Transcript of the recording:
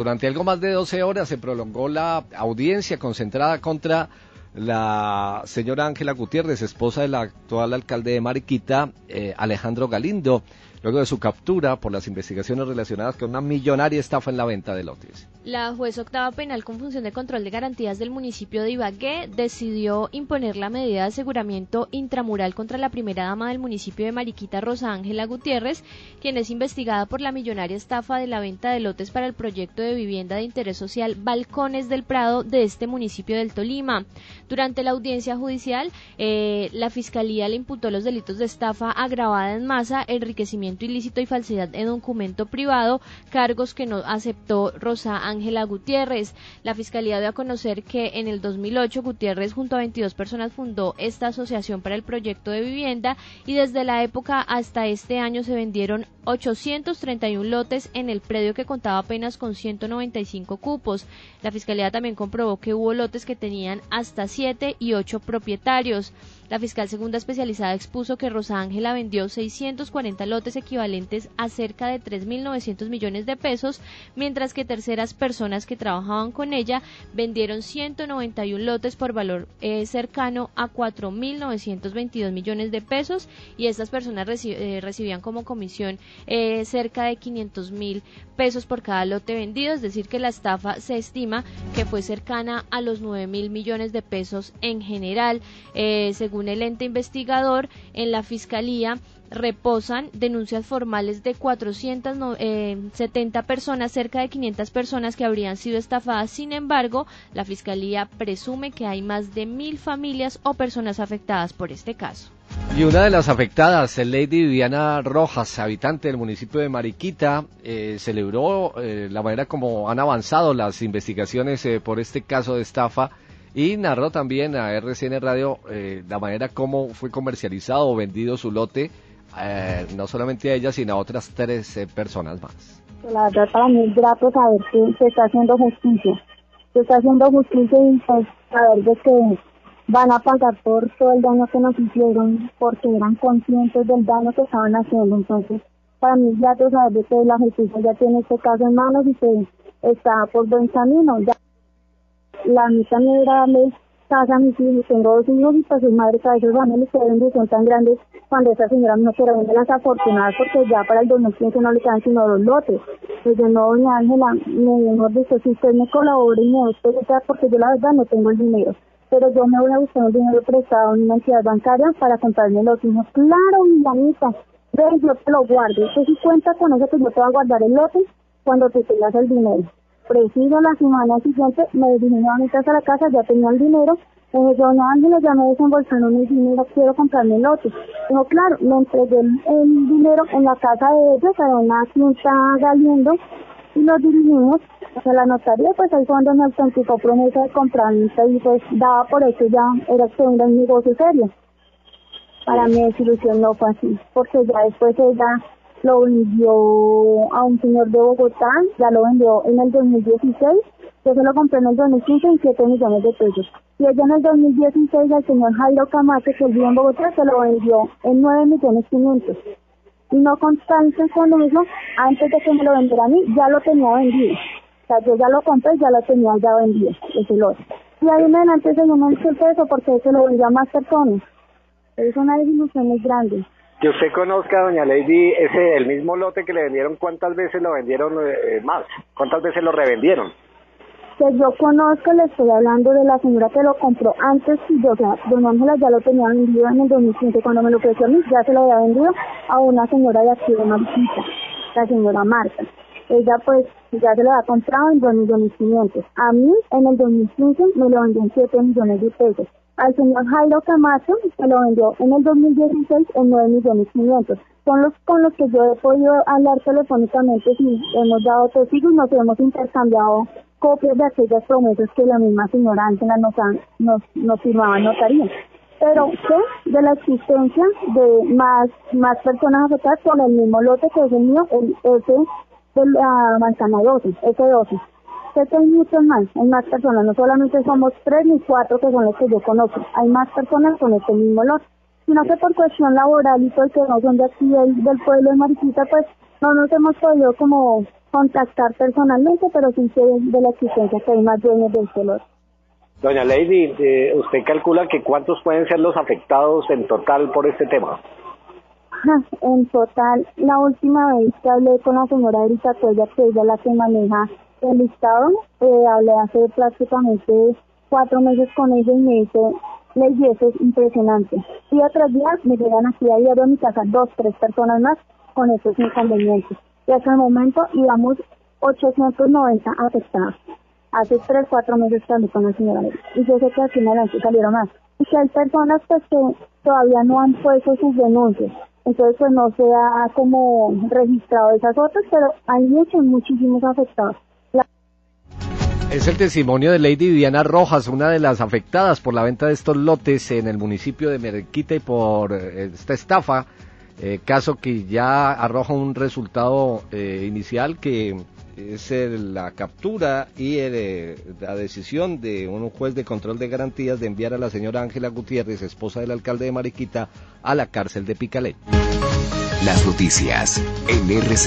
Durante algo más de 12 horas se prolongó la audiencia concentrada contra la señora Ángela Gutiérrez, esposa del actual alcalde de Mariquita, Alejandro Galindo, luego de su captura por las investigaciones relacionadas con una millonaria estafa en la venta de lotes. La juez octava penal con función de control de garantías del municipio de Ibagué decidió imponer la medida de aseguramiento intramural contra la primera dama del municipio de Mariquita, Rosa Ángela Gutiérrez, quien es investigada por la millonaria estafa de la venta de lotes para el proyecto de vivienda de interés social Balcones del Prado de este municipio del Tolima. Durante la audiencia judicial, la Fiscalía le imputó los delitos de estafa agravada en masa, enriquecimiento ilícito y falsedad en documento privado, cargos que no aceptó Rosa Ángela Gutiérrez. La Fiscalía dio a conocer que en el 2008 Gutiérrez junto a 22 personas fundó esta asociación para el proyecto de vivienda y desde la época hasta este año se vendieron 831 lotes en el predio que contaba apenas con 195 cupos. La Fiscalía también comprobó que hubo lotes que tenían hasta 7 y 8 propietarios. La fiscal segunda especializada expuso que Rosa Ángela vendió 640 lotes equivalentes a cerca de 3.900 millones de pesos, mientras que terceras personas que trabajaban con ella vendieron 191 lotes por valor cercano a 4.922 millones de pesos y estas personas recibían como comisión cerca de 500.000 pesos por cada lote vendido, es decir que la estafa se estima que fue cercana a los 9.000 millones de pesos en general. Según el ente investigador, en la Fiscalía reposan denuncias formales de 470 personas, cerca de 500 personas que habrían sido estafadas. Sin embargo, la Fiscalía presume que hay más de 1.000 familias o personas afectadas por este caso. Y una de las afectadas, Lady Viviana Rojas, habitante del municipio de Mariquita, celebró la manera como han avanzado las investigaciones por este caso de estafa y narró también a RCN Radio la manera como fue comercializado o vendido su lote, no solamente a ella, sino a otras 3 personas más. La verdad para mí es grato saber que se está haciendo justicia. Se está haciendo justicia y pues saber de que van a pagar por todo el daño que nos hicieron porque eran conscientes del daño que estaban haciendo. Entonces, para mí es grato saber de que la justicia ya tiene este caso en manos y que está por buen camino. Ya la misa me era darle casa a mis hijos, tengo 2 hijos y pues soy madre para esos familias que bendición tan grandes cuando esa señora me operó de las afortunadas porque ya para el 2015 no le quedan sino 2 lotes. Pues yo no, doña Ángela, mejor dicho, si usted me colabora y me da porque yo la verdad no tengo el dinero. Pero yo me voy a buscar un dinero prestado en una entidad bancaria para comprarme los hijos. Claro, mi mamita, ven, yo te lo guardo. Usted sí cuenta con eso que yo te voy a guardar el lote cuando te tengas el dinero. Preciso la semana siguiente, me dirigí nuevamente a la casa, ya tenía el dinero. Yo, doña Ángela, ya me desembolsaron mi dinero, quiero comprarme el lote. Dijo, claro, le entregué el dinero en la casa de ellos, a una quinta Galindo, y nos dirigimos hacia la notaría, pues ahí fue donde me autenticó promesa de compraventa y pues daba por eso ya era que era un negocio serio. Para mi desilusión no fue así, porque ya después ella lo vendió a un señor de Bogotá, ya lo vendió en el 2016, yo se lo compré en el 2015 en 7 millones de pesos. Y ella en el 2016 al señor Jairo Camacho, que vive en Bogotá, se lo vendió en 9.500.000. Y no constante con eso, antes de que me lo vendiera a mí, ya lo tenía vendido. O sea, yo ya lo compré, ya lo tenía ya vendido, ese lote. Y ahí en adelante se no me hizo eso porque se lo vendió a más personas. Es una desilusión muy grande. Que usted conozca, doña Lady, el mismo lote que le vendieron, ¿cuántas veces lo vendieron más? ¿Cuántas veces lo revendieron? Que yo conozco, le estoy hablando de la señora que lo compró antes y yo, o sea, doña Ángela ya lo tenía vendido en el 2015, cuando me lo ofreció a mí, ya se lo había vendido a una señora de aquí de Mariquita, la señora Marta. Ella pues ya se lo había comprado en 2.500.000. A mí en el 2015 me lo vendió en 7 millones de pesos. Al señor Jairo Camacho se lo vendió en el 2016 en 9.500.000. Son los con los que yo he podido hablar telefónicamente y hemos dado testigos y nos hemos intercambiado copias de aquellas promesas que la misma señora Ángela nos firmaba en notaría. Pero sé de la existencia de más personas afectadas con el mismo lote que es el mío, ese de la manzana 12, ese 12. Sé que hay muchos más, hay más personas, no solamente somos 3 ni 4 que son los que yo conozco, hay más personas con este mismo lote, sino que por cuestión laboral y porque no son de aquí del pueblo de Mariquita, pues no nos hemos podido como contactar personalmente, pero sí sé de la existencia que hay más dueños del lote. Doña Lady, ¿usted calcula que cuántos pueden ser los afectados en total por este tema? En total, la última vez que hablé con la señora Erika Cuella, que ella es la que maneja el listado, hablé hace prácticamente 4 meses con ella y me dice, Lady, eso es impresionante. Día tras día me llegan aquí a diario a mi casa 2, 3 personas más con esos inconvenientes. Y hasta el momento íbamos 890 afectados. Hace 3, 4 meses que hablé con la señora Erika. Y yo sé que aquí en adelante salieron más. Y que hay personas pues que todavía no han puesto sus denuncias. Entonces pues no se ha como registrado esas otras, pero hay muchísimos afectados. Es el testimonio de Lady Viviana Rojas, una de las afectadas por la venta de estos lotes en el municipio de Mariquita y por esta estafa, caso que ya arroja un resultado inicial que es la captura y la decisión de un juez de control de garantías de enviar a la señora Ángela Gutiérrez, esposa del alcalde de Mariquita, a la cárcel de Picalé. Las noticias en RCN.